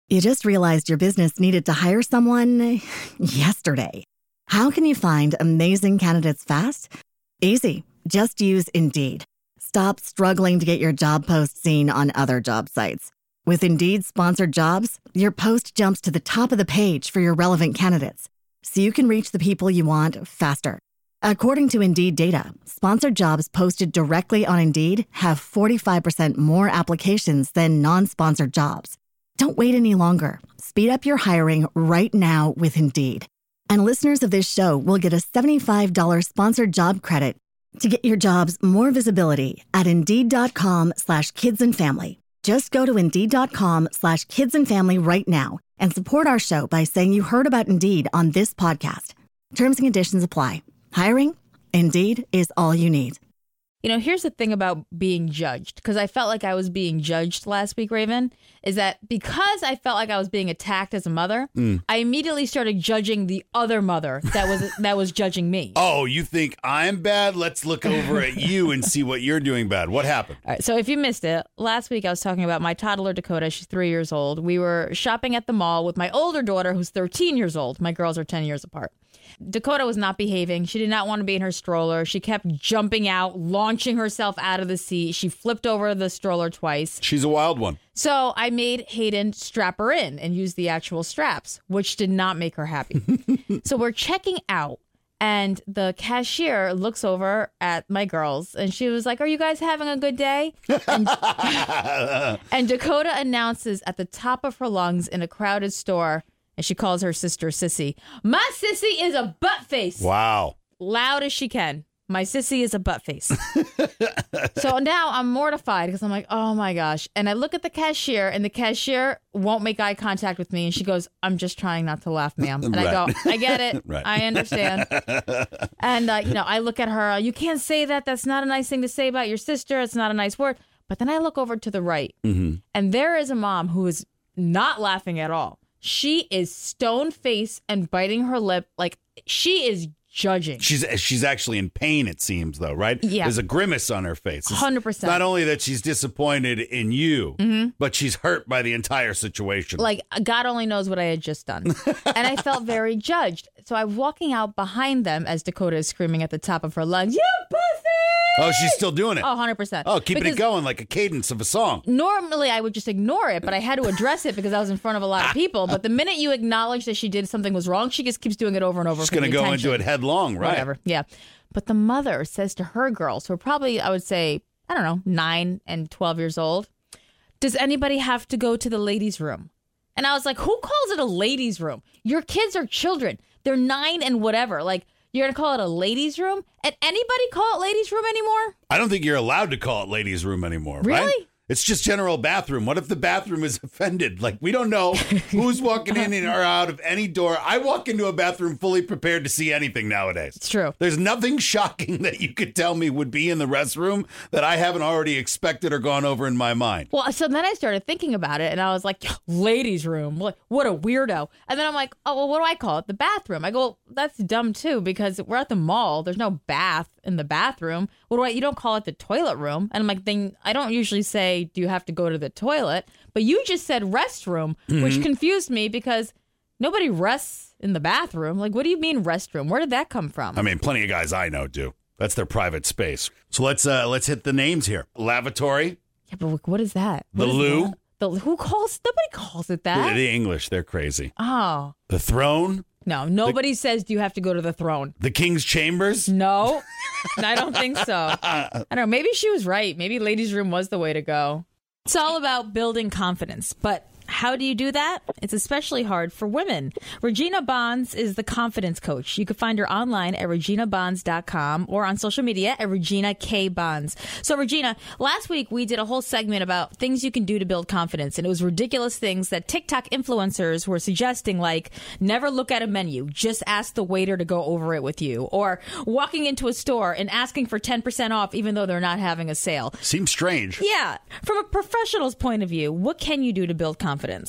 You just realized your business needed to hire someone yesterday. How can you find amazing candidates fast? Easy. Just use Indeed. Stop struggling to get your job post seen on other job sites. With Indeed sponsored jobs, your post jumps to the top of the page for your relevant candidates, so you can reach the people you want faster. According to Indeed data, sponsored jobs posted directly on Indeed have 45% more applications than non-sponsored jobs. Don't wait any longer. Speed up your hiring right now with Indeed. And listeners of this show will get a $75 sponsored job credit to get your jobs more visibility at Indeed.com/kidsandfamily. Just go to Indeed.com/kidsandfamily right now and support our show by saying you heard about Indeed on this podcast. Terms and conditions apply. Hiring? Indeed is all you need. You know, here's the thing about being judged, because I felt like I was being judged last week, Raven, is that because I felt like I was being attacked as a mother, I immediately started judging the other mother that was judging me. Oh, you think I'm bad? Let's look over at you and see what you're doing bad. What happened? All right, so if you missed it, last week I was talking about my toddler, Dakota. She's 3 years old. We were shopping at the mall with my older daughter, who's 13 years old. My girls are 10 years apart. Dakota was not behaving. She did not want to be in her stroller. She kept jumping out, launching herself out of the seat. She flipped over the stroller twice. She's a wild one. So I made Hayden strap her in and use the actual straps, which did not make her happy. So we're checking out, and the cashier looks over at my girls, and she was like, "Are you guys having a good day?" And Dakota announces at the top of her lungs in a crowded store, and she calls her sister Sissy. "My sissy is a butt face." Wow. Loud as she can. My sissy is a butt face. So now I'm mortified because I'm like, oh my gosh. And I look at the cashier, and the cashier won't make eye contact with me. And she goes, "I'm just trying not to laugh, ma'am." And I go, "I get it. Right. I understand." And, I look at her. "You can't say that. That's not a nice thing to say about your sister. It's not a nice word." But then I look over to the right, and there is a mom who is not laughing at all. She is stone-faced and biting her lip like she is judging. She's actually in pain, it seems, though, right? Yeah. There's a grimace on her face. 100%. Not only that she's disappointed in you, but she's hurt by the entire situation. Like, God only knows what I had just done. And I felt very judged. So I'm walking out behind them as Dakota is screaming at the top of her lungs, "You pussy!" Oh, she's still doing it. Oh, 100%. Oh, keeping it going like a cadence of a song. Normally, I would just ignore it, but I had to address it because I was in front of a lot of people. But the minute you acknowledge that she did something was wrong, she just keeps doing it over and over. She's going to go into it headlong, right? Whatever, yeah. But the mother says to her girls, who are probably, I would say, 9 and 12 years old, "Does anybody have to go to the ladies' room?" And I was like, who calls it a ladies' room? Your kids are children. They're 9 and whatever. Like, you're going to call it a ladies' room? And anybody call it ladies' room anymore? I don't think you're allowed to call it ladies' room anymore, right? Really? It's just general bathroom. What if the bathroom is offended? Like, we don't know who's walking in or out of any door. I walk into a bathroom fully prepared to see anything nowadays. It's true. There's nothing shocking that you could tell me would be in the restroom that I haven't already expected or gone over in my mind. Well, so then I started thinking about it, and I was like, ladies' room. What a weirdo. And then I'm like, oh, well, what do I call it? The bathroom. I go, well, that's dumb, too, because we're at the mall. There's no bath in the bathroom. You don't call it the toilet room. And I'm like, then I don't usually say, do you have to go to the toilet? But you just said restroom, which confused me because nobody rests in the bathroom. Like, what do you mean restroom? Where did that come from? I mean, plenty of guys I know do. That's their private space. So let's hit the names here. Lavatory. Yeah, but what is that? The loo. Nobody calls it that. The English, they're crazy. Oh. The throne. No, nobody says, do you have to go to the throne? The king's chambers? No, I don't think so. I don't know. Maybe she was right. Maybe ladies' room was the way to go. It's all about building confidence, but how do you do that? It's especially hard for women. Regina Bonds is the confidence coach. You can find her online at reginabonds.com or on social media at Regina K. Bonds. So, Regina, last week we did a whole segment about things you can do to build confidence, and it was ridiculous things that TikTok influencers were suggesting, like never look at a menu, just ask the waiter to go over it with you, or walking into a store and asking for 10% off even though they're not having a sale. Seems strange. Yeah. From a professional's point of view, what can you do to build confidence?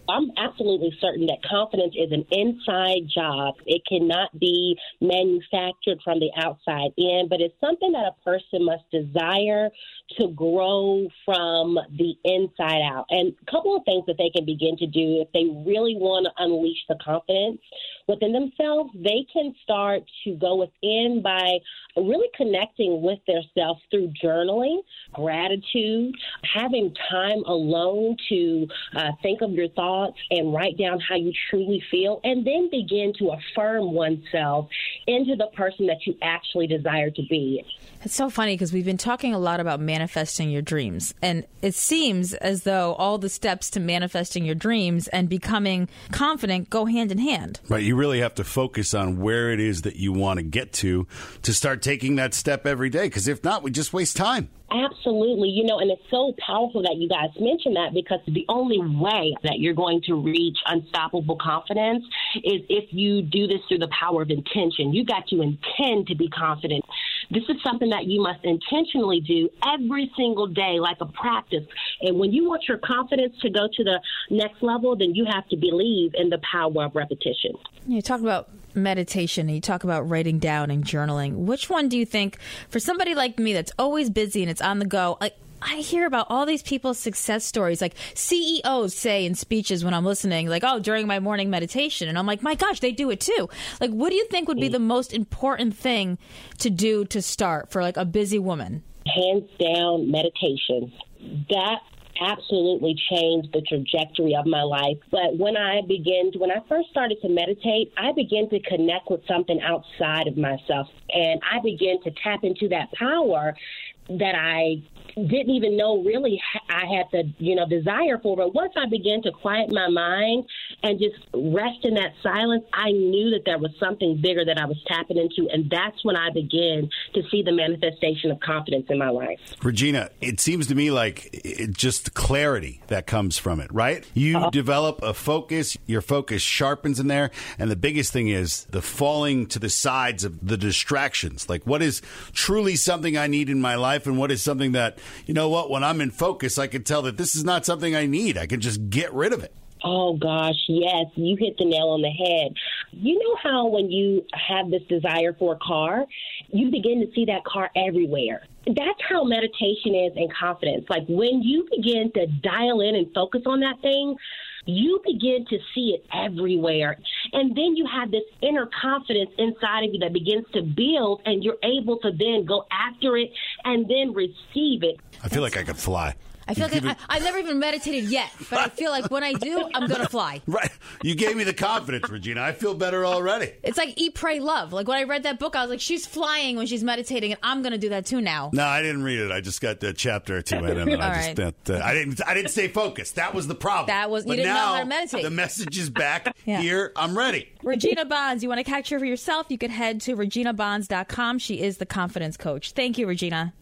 I'm absolutely certain that confidence is an inside job. It cannot be manufactured from the outside in, but it's something that a person must desire to grow from the inside out. And a couple of things that they can begin to do if they really want to unleash the confidence within themselves, they can start to go within by really connecting with their self through journaling, gratitude, having time alone to think of your thoughts and write down how you truly feel, and then begin to affirm oneself into the person that you actually desire to be. It's so funny because we've been talking a lot about manifesting your dreams, and it seems as though all the steps to manifesting your dreams and becoming confident go hand in hand. Right. You really have to focus on where it is that you want to get to start taking that step every day, because if not, we just waste time. Absolutely. And it's so powerful that you guys mentioned that, because the only way that you're going to reach unstoppable confidence is if you do this through the power of intention. You got to intend to be confident. This is something that you must intentionally do every single day, like a practice. And when you want your confidence to go to the next level, then you have to believe in the power of repetition. You talk about meditation and you talk about writing down and journaling. Which one do you think, for somebody like me that's always busy and it's on the go, I hear about all these people's success stories, like CEOs say in speeches when I'm listening, like, oh, during my morning meditation. And I'm like, my gosh, they do it too. Like, what do you think would be the most important thing to do to start for like a busy woman? Hands down, meditation. That absolutely changed the trajectory of my life. But when I first started to meditate, I began to connect with something outside of myself. And I began to tap into that power that I didn't even know really I had the desire for. But once I began to quiet my mind and just rest in that silence, I knew that there was something bigger that I was tapping into. And that's when I began to see the manifestation of confidence in my life. Regina, it seems to me like it's just clarity that comes from it, right? You develop a focus, your focus sharpens in there. And the biggest thing is the falling to the sides of the distractions. Like, what is truly something I need in my life, and what is something that, when I'm in focus, I can tell that this is not something I need. I can just get rid of it. Oh, gosh, yes. You hit the nail on the head. You know how when you have this desire for a car, you begin to see that car everywhere. That's how meditation is and confidence. Like, when you begin to dial in and focus on that thing, you begin to see it everywhere. And then you have this inner confidence inside of you that begins to build, and you're able to then go after it and then receive it. I feel like I could fly. I feel like I've never even meditated yet, but I feel like when I do, I'm going to fly. Right. You gave me the confidence, Regina. I feel better already. It's like Eat, Pray, Love. Like when I read that book, I was like, she's flying when she's meditating, and I'm going to do that too now. No, I didn't read it. I just got the chapter or two in, and I didn't stay focused. That was the problem. You didn't know how to meditate. The message is back here. I'm ready. Regina Bonds, you want to catch her for yourself? You can head to reginabonds.com. She is the confidence coach. Thank you, Regina.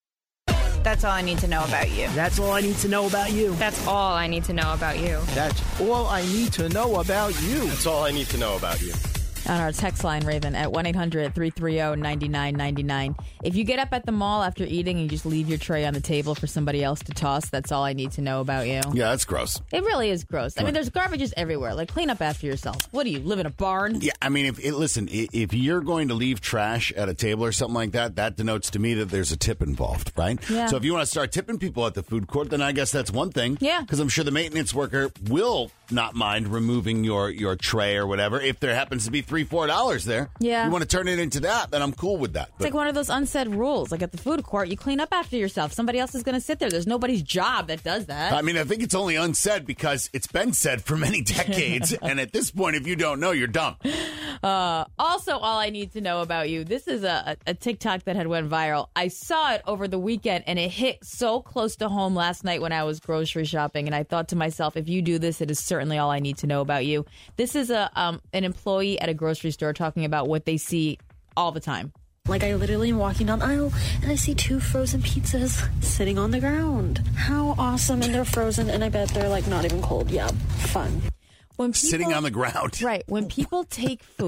That's all I need to know about you. That's all I need to know about you. That's all I need to know about you. That's all I need to know about you. That's all I need to know about you. On our text line, Raven, at 1-800-330-9999. If you get up at the mall after eating and you just leave your tray on the table for somebody else to toss, that's all I need to know about you. Yeah, that's gross. It really is gross. I mean, there's garbages everywhere. Like, clean up after yourself. What do you live in a barn? Yeah, I mean, if you're going to leave trash at a table or something like that, that denotes to me that there's a tip involved, right? Yeah. So if you want to start tipping people at the food court, then I guess that's one thing. Yeah. Because I'm sure the maintenance worker will not mind removing your tray or whatever. If there happens to be $3-4 there, yeah, you want to turn it into that, then I'm cool with that. It's like one of those unsaid rules. Like at the food court, you clean up after yourself. Somebody else is going to sit there. There's nobody's job that does that. I mean, I think it's only unsaid because it's been said for many decades. And at this point, if you don't know, you're dumb. Also, all I need to know about you. This is a TikTok that had went viral. I saw it over the weekend, and it hit so close to home last night when I was grocery shopping. And I thought to myself, if you do this, it is certainly all I need to know about you. This is an employee at a grocery store talking about what they see all the time. Like, I literally am walking down the aisle and I see 2 frozen pizzas sitting on the ground. How awesome. And they're frozen, and I bet they're like not even cold. Yeah, fun. When people, sitting on the ground. Right. When people take food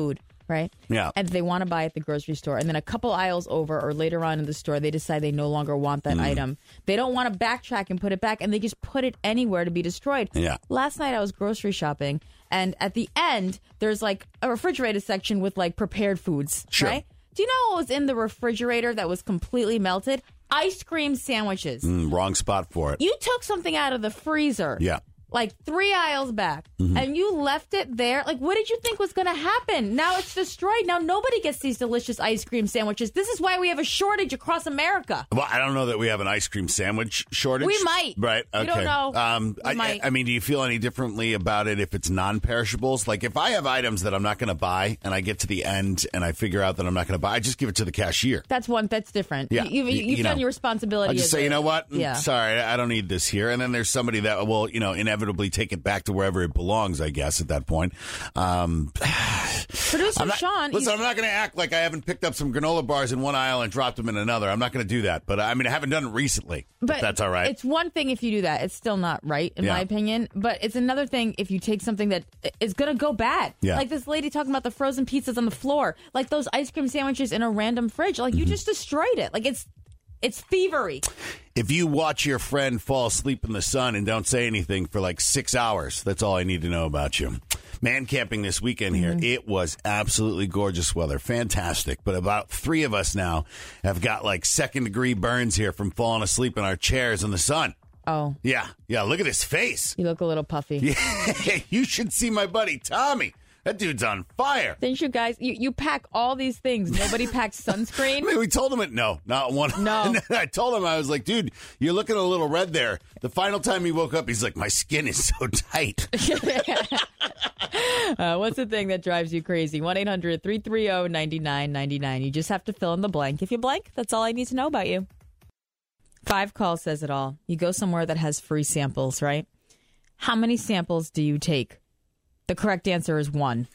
right? Yeah. And they want to buy at the grocery store. And then a couple aisles over or later on in the store, they decide they no longer want that item. They don't want to backtrack and put it back, and they just put it anywhere to be destroyed. Yeah. Last night I was grocery shopping, and at the end, there's like a refrigerator section with like prepared foods, Sure. right? Do you know what was in the refrigerator that was completely melted? Ice cream sandwiches. Wrong spot for it. You took something out of the freezer. Yeah. Like 3 aisles back, and you left it there. Like, what did you think was going to happen? Now it's destroyed. Now nobody gets these delicious ice cream sandwiches. This is why we have a shortage across America. Well, I don't know that we have an ice cream sandwich shortage. We might. Right. Okay. We don't know. We might. I mean, do you feel any differently about it if it's non-perishables? Like, if I have items that I'm not going to buy and I get to the end and I figure out that I'm not going to buy, I just give it to the cashier. That's different. Yeah. You've done your responsibility. I just say, you know what? Yeah. Sorry, I don't need this here. And then there's somebody that will, inevitably take it back to wherever it belongs, I guess, at that point. Producer Sean. Listen, I'm not going to act like I haven't picked up some granola bars in one aisle and dropped them in another. I'm not going to do that. But I mean, I haven't done it recently. But that's all right. It's one thing if you do that. It's still not right, in my opinion. But it's another thing if you take something that is going to go bad. Yeah. Like this lady talking about the frozen pizzas on the floor. Like those ice cream sandwiches in a random fridge. Like you just destroyed it. Like it's thievery. If you watch your friend fall asleep in the sun and don't say anything for like 6 hours, that's all I need to know about you. Man camping this weekend here. It was absolutely gorgeous weather. Fantastic. But about 3 of us now have got like 2nd-degree burns here from falling asleep in our chairs in the sun. Oh. Yeah. Look at this face. You look a little puffy. Yeah. You should see my buddy Tommy. That dude's on fire. Didn't you guys? You pack all these things. Nobody packs sunscreen. I mean, we told him no, not one. No. What's the thing that drives you crazy? 1-800-330-9999. You just have to fill in the blank. If you blank, that's all I need to know about you. 5 Call says it all. You go somewhere that has free samples, right? How many samples do you take? The correct answer is 1.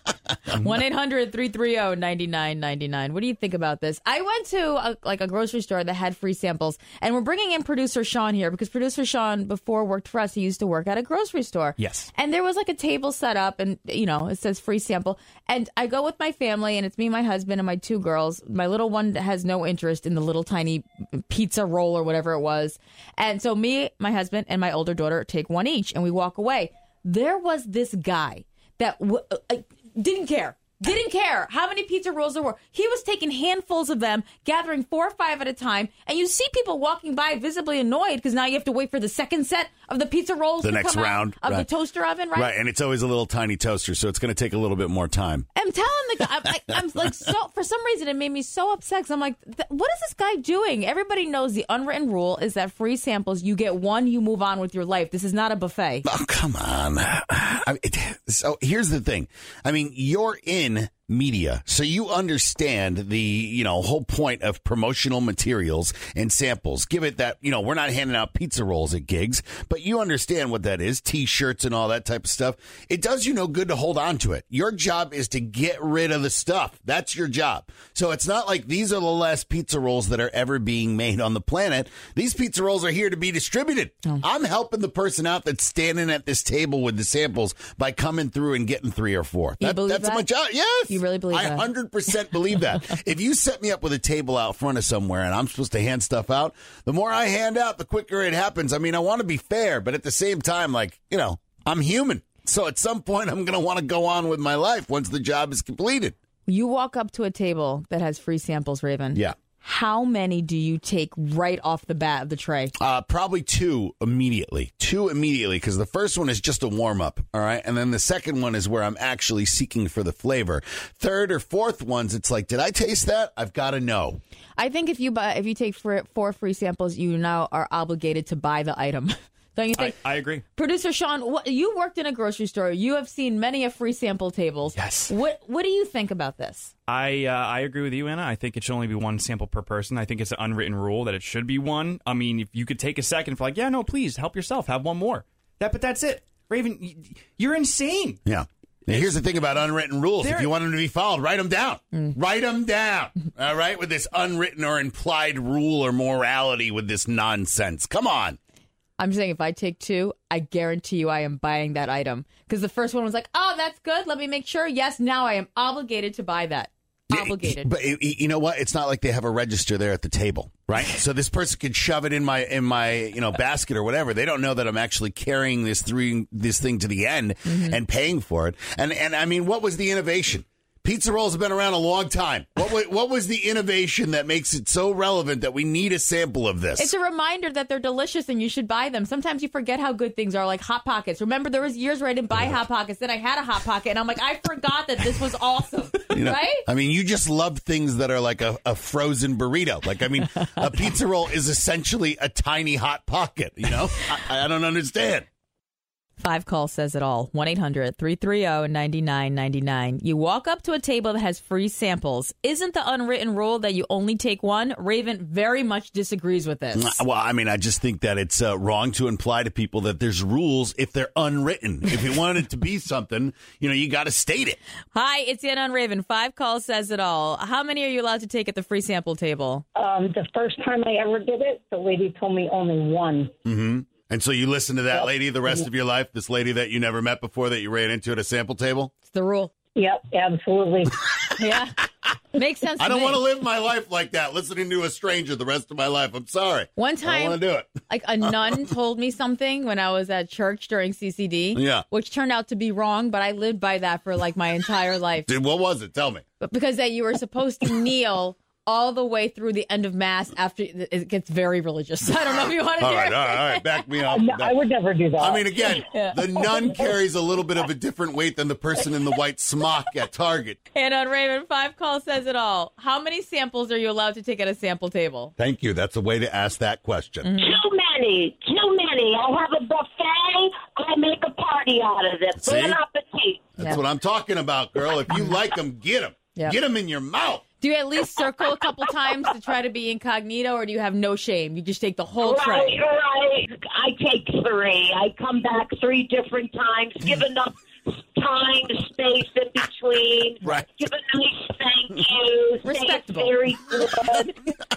1-800-330-9999. What do you think about this? I went to a grocery store that had free samples, and we're bringing in producer Sean here because producer Sean, before worked for us, he used to work at a grocery store. Yes. And there was like a table set up, and it says free sample. And I go with my family, and it's me, my husband, and my 2 girls. My little one has no interest in the little tiny pizza roll or whatever it was. And so me, my husband, and my older daughter take 1 each, and we walk away. There was this guy that didn't care how many pizza rolls there were. He was taking handfuls of them, gathering 4 or 5 at a time. And you see people walking by visibly annoyed because now you have to wait for the second set of the pizza rolls the next round of the toaster oven, right? Right, and it's always a little tiny toaster, so it's going to take a little bit more time. I'm telling the guy, I'm like, so for some reason it made me so upset. 'Cause I'm like, what is this guy doing? Everybody knows the unwritten rule is that free samples, you get one, you move on with your life. This is not a buffet. Oh, come on. So here's the thing. I mean, you're in media, so you understand the whole point of promotional materials and samples. Give it that we're not handing out pizza rolls at gigs, but you understand what that is, T-shirts and all that type of stuff. It does you no good to hold on to it. Your job is to get rid of the stuff. That's your job. So it's not like these are the last pizza rolls that are ever being made on the planet. These pizza rolls are here to be distributed. I'm helping the person out that's standing at this table with the samples by coming through and getting 3 or 4. That's my job. Yes. You really believe that? I 100% believe that. If you set me up with a table out front of somewhere and I'm supposed to hand stuff out, the more I hand out, the quicker it happens. I mean, I want to be fair, but at the same time, I'm human. So at some point, I'm going to want to go on with my life once the job is completed. You walk up to a table that has free samples, Raven. Yeah. How many do you take right off the bat of the tray? Probably 2 immediately. 2 immediately, because the first one is just a warm-up, all right? And then the second one is where I'm actually seeking for the flavor. 3rd or 4th ones, it's like, did I taste that? I've got to know. I think if you take 4 free samples, you now are obligated to buy the item. Don't you think? I agree. Producer Sean, you worked in a grocery store. You have seen many of free sample tables. Yes. What do you think about this? I agree with you, Anna. I think it should only be 1 sample per person. I think it's an unwritten rule that it should be 1. I mean, if you could take a second for please help yourself, have 1 more. But that's it. Raven, you're insane. Yeah. Now, here's the thing about unwritten rules. If you want them to be followed, write them down. Write them down. All right? With this unwritten or implied rule or morality with this nonsense. Come on. I'm saying if I take 2, I guarantee you I am buying that item. Because the first one was like, oh, that's good. Let me make sure. Yes, now I am obligated to buy that. Obligated. But you know what? It's not like they have a register there at the table, right? So this person could shove it in my basket or whatever. They don't know that I'm actually carrying this thing to the end and paying for it. And I mean, what was the innovation? Pizza rolls have been around a long time. What was the innovation that makes it so relevant that we need a sample of this? It's a reminder that they're delicious and you should buy them. Sometimes you forget how good things are, like Hot Pockets. Remember, there was years where I didn't buy Hot Pockets. Then I had a Hot Pocket, and I'm like, I forgot that this was awesome. Right? I mean, you just love things that are like a frozen burrito. Like, I mean, a pizza roll is essentially a tiny Hot Pocket, you know? I don't understand. 5 call says it all. 1-800-330-9999. You walk up to a table that has free samples. Isn't the unwritten rule that you only take one? Raven very much disagrees with this. Well, I mean, I just think that it's wrong to imply to people that there's rules if they're unwritten. If you want it to be something, you got to state it. Hi, it's Anna on Raven. 5 call says it all. How many are you allowed to take at the free sample table? The first time I ever did it, the lady told me only one. Mm-hmm. And so you listen to that lady the rest of your life, this lady that you never met before that you ran into at a sample table? It's the rule. Yep, absolutely. Yeah. Makes sense to I don't me. want to live my life like that, listening to a stranger the rest of my life. I'm sorry. One time, I don't want to do it. Like a nun told me something when I was at church during CCD, which turned out to be wrong, but I lived by that for like my entire life. Dude, what was it? Tell me. Because that you were supposed to kneel all the way through the end of Mass after it gets very religious. I don't know if you want to hear it. All right, back me up. No, I would never do that. I mean, again, the nun carries a little bit of a different weight than the person in the white smock at Target. And on Raven, 5 call says it all. How many samples are you allowed to take at a sample table? Thank you. That's a way to ask that question. Too many. I have a buffet. I make a party out of it. See? Bon appetit. That's what I'm talking about, girl. If you like them, get them. Yeah. Get them in your mouth. Do you at least circle a couple times to try to be incognito, or do you have no shame? You just take the whole tray? Right. I take 3. I come back 3 different times, give enough time, space in between. Right. Give a nice thank you. Respectable. Say it's very good.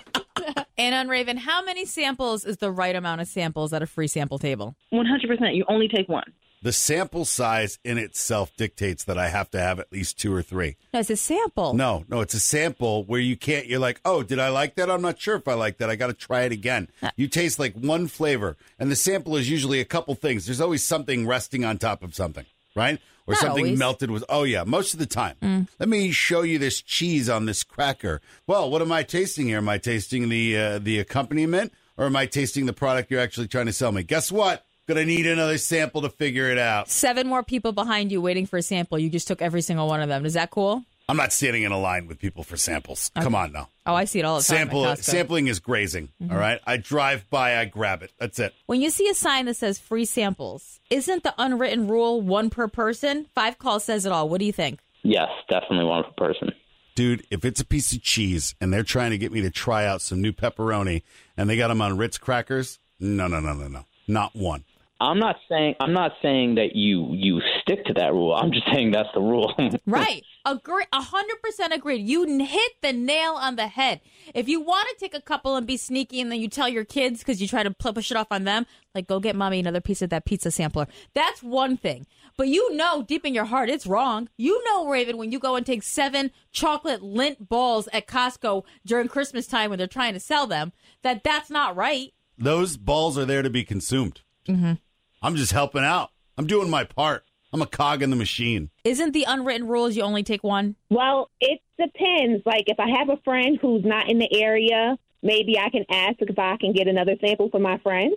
And on Raven, how many samples is the right amount of samples at a free sample table? 100%. You only take one. The sample size in itself dictates that I have to have at least 2 or 3. No, it's a sample. No, it's a sample where you're like, oh, did I like that? I'm not sure if I like that. I got to try it again. You taste like one flavor, and the sample is usually a couple things. There's always something resting on top of something, right? Or Not something always. melted with, most of the time. Let me show you this cheese on this cracker. Well, what am I tasting here? Am I tasting the accompaniment, or am I tasting the product you're actually trying to sell me? Guess what? Gonna need another sample to figure it out. 7 more people behind you waiting for a sample. You just took every single one of them. Is that cool? I'm not standing in a line with people for samples. Okay. Come on now. Oh, I see it all the time. Sampling is grazing, all right? I drive by, I grab it. That's it. When you see a sign that says free samples, isn't the unwritten rule 1 per person? 5 call says it all. What do you think? Yes, definitely 1 per person. Dude, if it's a piece of cheese and they're trying to get me to try out some new pepperoni and they got them on Ritz crackers, no. Not 1. I'm not saying that you stick to that rule. I'm just saying that's the rule. Right. Agree. 100% agreed. You hit the nail on the head. If you want to take a couple and be sneaky and then you tell your kids because you try to push it off on them, like, go get mommy another piece of that pizza sampler. That's one thing. But you know deep in your heart it's wrong. You know, Raven, when you go and take 7 chocolate Lindt balls at Costco during Christmas time when they're trying to sell them, that's not right. Those balls are there to be consumed. Mm-hmm. I'm just helping out. I'm doing my part. I'm a cog in the machine. Isn't the unwritten rules you only take 1? Well, it depends. Like, if I have a friend who's not in the area, maybe I can ask if I can get another sample for my friend.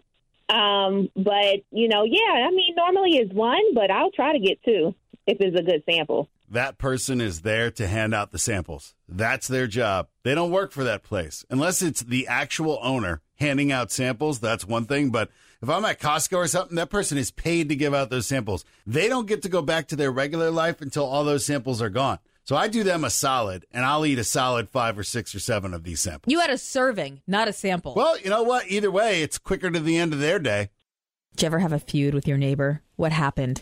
But, normally it's 1, but I'll try to get 2 if it's a good sample. That person is there to hand out the samples. That's their job. They don't work for that place. Unless it's the actual owner handing out samples, that's one thing. But if I'm at Costco or something, that person is paid to give out those samples. They don't get to go back to their regular life until all those samples are gone. So I do them a solid, and I'll eat a solid 5 or 6 or 7 of these samples. You had a serving, not a sample. Well, you know what? Either way, it's quicker to the end of their day. Did you ever have a feud with your neighbor? What happened?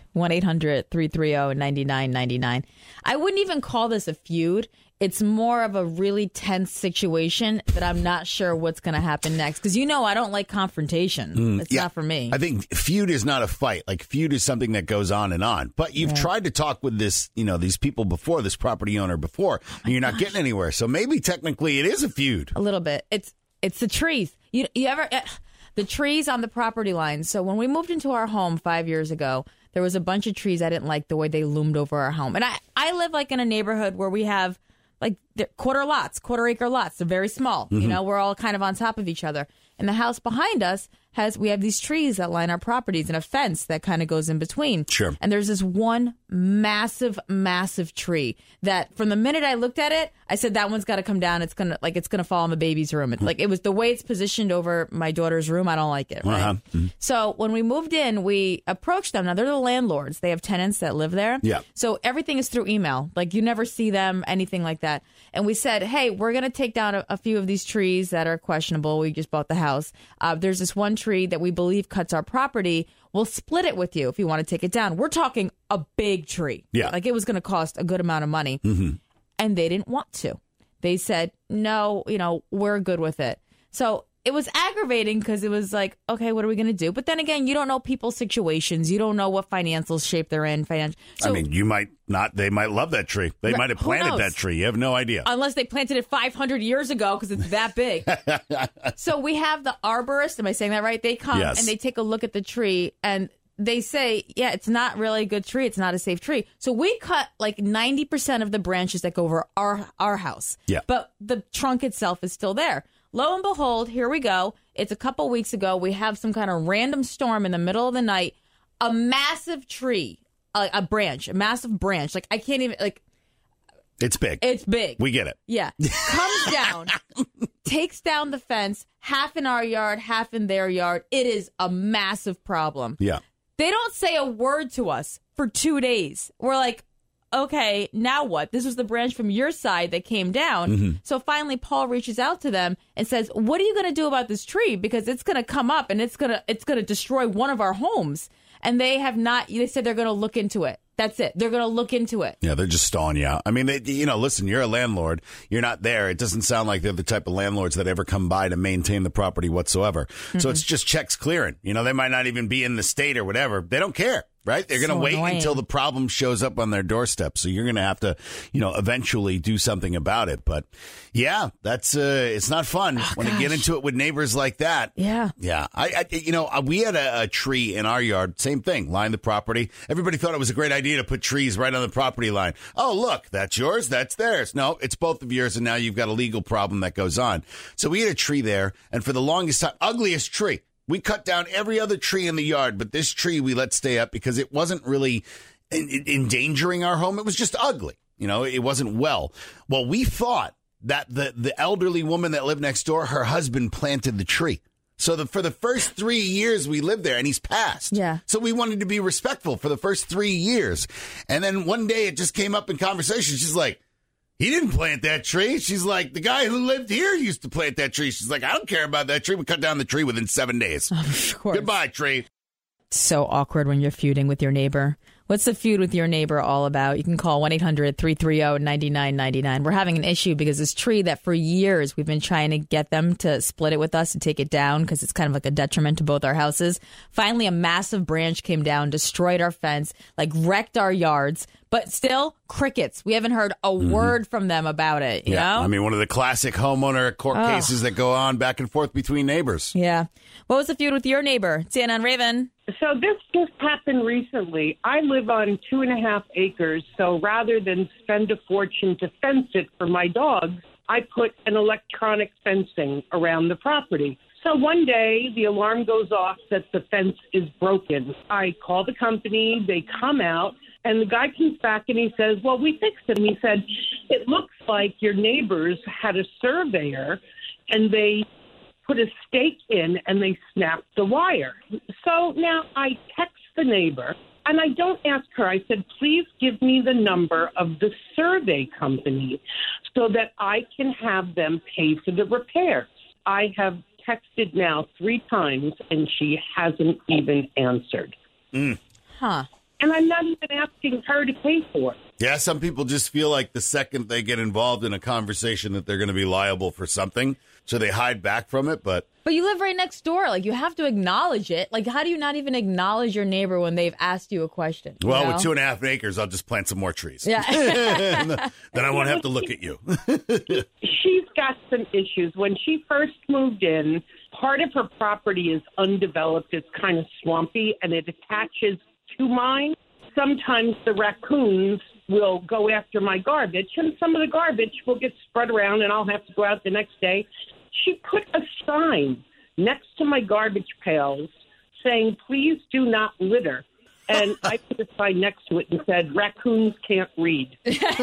1-800-330-9999. I wouldn't even call this a feud. It's more of a really tense situation that I'm not sure what's going to happen next. Because I don't like confrontation. It's not for me. I think feud is not a fight. Like, feud is something that goes on and on. But you've tried to talk with these people before, this property owner before, and you're not getting anywhere. So maybe technically it is a feud. A little bit. It's the trees. You ever... The trees on the property line. So when we moved into our home 5 years ago, there was a bunch of trees I didn't like the way they loomed over our home. And I live like in a neighborhood where we have like quarter acre lots. They're very small. Mm-hmm. We're all kind of on top of each other. And the house behind us we have these trees that line our properties and a fence that kind of goes in between. Sure. And there's this one massive, massive tree that from the minute I looked at it, I said, that one's got to come down. It's going to fall in the baby's room. It's like, it was the way it's positioned over my daughter's room. I don't like it. Right. Uh-huh. Mm-hmm. So when we moved in, we approached them. Now they're the landlords. They have tenants that live there. Yeah. So everything is through email. Like you never see them, anything like that. And we said, hey, we're going to take down a few of these trees that are questionable. We just bought the house. There's this one tree that we believe cuts our property. We'll split it with you if you want to take it down. We're talking a big tree. Yeah. Like it was going to cost a good amount of money. Mm-hmm. And they didn't want to. They said, no, we're good with it. So it was aggravating because it was like, okay, what are we going to do? But then again, you don't know people's situations. You don't know what financial shape they're in. So, I mean, you might not. They might love that tree. They might have planted that tree. You have no idea. Unless they planted it 500 years ago because it's that big. So we have the arborist. Am I saying that right? They come and they take a look at the tree and they say, yeah, it's not really a good tree. It's not a safe tree. So we cut like 90% of the branches that go over our house. Yeah. But the trunk itself is still there. Lo and behold, here we go. It's a couple weeks ago. We have some kind of random storm in the middle of the night. A massive tree, a massive branch. Like I can't even It's big. It's big. We get it. Yeah. Comes down, takes down the fence, half in our yard, half in their yard. It is a massive problem. Yeah. They don't say a word to us for 2 days. We're like, okay, now what? This was the branch from your side that came down. Mm-hmm. So finally, Paul reaches out to them and says, what are you going to do about this tree? Because it's going to come up and it's going to destroy one of our homes. And they have not. They said they're going to look into it. That's it. They're going to look into it. Yeah, they're just stalling you out. I mean, listen, you're a landlord. You're not there. It doesn't sound like they're the type of landlords that ever come by to maintain the property whatsoever. Mm-hmm. So it's just checks clearing. They might not even be in the state or whatever. They don't care. Right? They're going to wait until the problem shows up on their doorstep. So you're going to have to, eventually do something about it. But yeah, that's it's not fun when you get into it with neighbors like that. Yeah. Yeah. We had a tree in our yard. Same thing. Lined the property. Everybody thought it was a great idea to put trees right on the property line. Oh, look, that's yours. That's theirs. No, it's both of yours. And now you've got a legal problem that goes on. So we had a tree there. And for the longest time, ugliest tree. We cut down every other tree in the yard, but this tree we let stay up because it wasn't really endangering our home. It was just ugly. It wasn't well. Well, we thought that the elderly woman that lived next door, her husband planted the tree. So for the first 3 years we lived there, and he's passed. Yeah. So we wanted to be respectful for the first 3 years. And then one day it just came up in conversation. She's like, he didn't plant that tree. She's like, the guy who lived here used to plant that tree. She's like, I don't care about that tree. We cut down the tree within 7 days. Of course. Goodbye, tree. So awkward when you're feuding with your neighbor. What's the feud with your neighbor all about? You can call 1-800-330-9999. We're having an issue because this tree that for years we've been trying to get them to split it with us and take it down because it's kind of like a detriment to both our houses. Finally, a massive branch came down, destroyed our fence, wrecked our yards. But still, crickets. We haven't heard a word from them about it, you know? I mean, one of the classic homeowner court cases that go on back and forth between neighbors. Yeah. What was the feud with your neighbor? It's Anna and Raven. So this just happened recently. I live on 2.5 acres, so rather than spend a fortune to fence it for my dogs, I put an electronic fencing around the property. So one day, the alarm goes off that the fence is broken. I call the company, they come out, and the guy comes back and he says, well, we fixed it. And he said, it looks like your neighbors had a surveyor and they put a stake in and they snapped the wire. So now I text the neighbor and I don't ask her. I said, please give me the number of the survey company so that I can have them pay for the repairs. I have texted now 3 times, and she hasn't even answered. Huh. And I'm not even asking her to pay for it. Yeah, some people just feel like the second they get involved in a conversation that they're going to be liable for something, so they hide back from it. But you live right next door. Like, you have to acknowledge it. Like, how do you not even acknowledge your neighbor when they've asked you a question? Well, you know? with 2.5 acres, I'll just plant some more trees. Yeah. Then I won't have to look at you. She's got some issues. When she first moved in, part of her property is undeveloped. It's kind of swampy, and it attaches to mine. Sometimes the raccoons will go after my garbage, and some of the garbage will get spread around, and I'll have to go out the next day. She put a sign next to my garbage pails saying, "Please do not litter." And I put a sign next to it and said, "Raccoons can't read."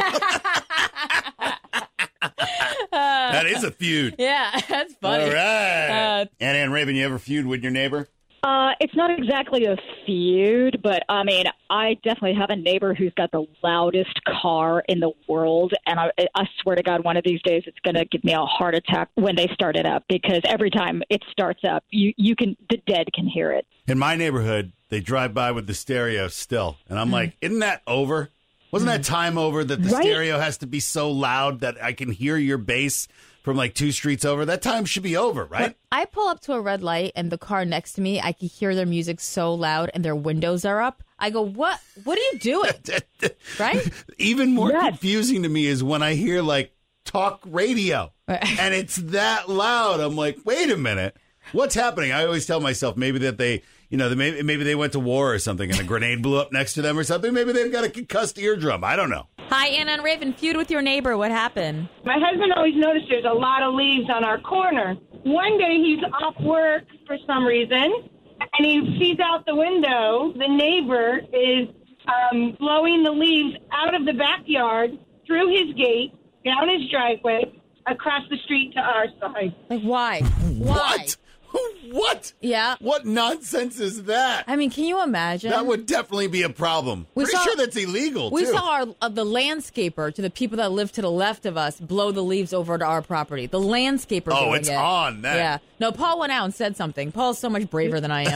That is a feud. Yeah, that's funny. All right. Ann Raven, you ever feud with your neighbor? It's not exactly a feud, but I mean, I definitely have a neighbor who's got the loudest car in the world, and I swear to God, one of these days it's going to give me a heart attack when they start it up, because every time it starts up, the dead can hear it. In my neighborhood, they drive by with the stereo still, and I'm like, isn't that over? Wasn't that time over that the stereo has to be so loud that I can hear your bass from like 2 streets over? That time should be over, right? When I pull up to a red light and the car next to me, I can hear their music so loud and their windows are up. I go, what are you doing? Right? Even more confusing to me is when I hear like talk radio and it's that loud. I'm like, wait a minute. What's happening? I always tell myself maybe that maybe they went to war or something and a grenade blew up next to them or something. Maybe they've got a concussed eardrum. I don't know. Hi, Ann and Raven. Feud with your neighbor. What happened? My husband always noticed there's a lot of leaves on our corner. One day he's off work for some reason, and he sees out the window the neighbor is blowing the leaves out of the backyard, through his gate, down his driveway, across the street to our side. Like, why? Why? What? Yeah. What nonsense is that? I mean, can you imagine? That would definitely be a problem. Pretty sure that's illegal, We too. saw the landscaper, to the people that live to the left of us, blow the leaves over to our property. The landscaper doing it's it. on that. Yeah. No, Paul went out and said something. Paul's so much braver than I am.